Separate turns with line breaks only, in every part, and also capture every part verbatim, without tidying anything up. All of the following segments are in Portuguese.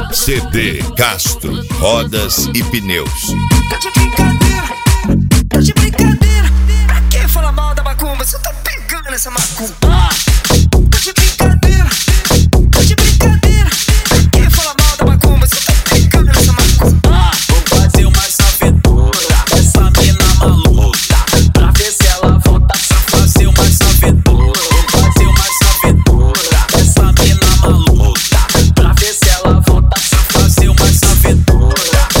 C D Castro, rodas e pneus.
Tá de brincadeira, tá de brincadeira. Pra que falar mal da macumba? Você tá pegando essa macumba. Tá de brincadeira, tá de brincadeira. Pra que falar mal da macumba? Você tá pegando essa macumba.
Vou fazer uma savedora, essa mina maluca, pra ver se ela volta a fazer uma savedora. Vou fazer uma savedora, essa mina maluca, pra ver se ela volta a fazer uma savedora.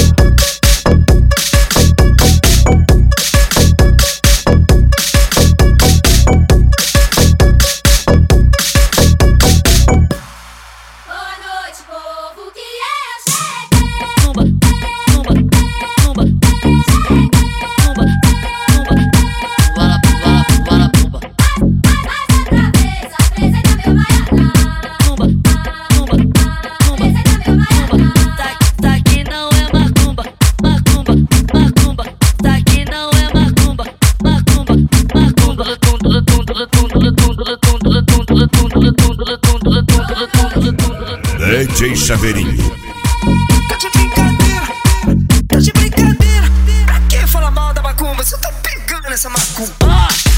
D J Chaveirinho.
Tá de brincadeira, tá de brincadeira. Pra que falar mal da macumba? Você tá pegando essa macumba.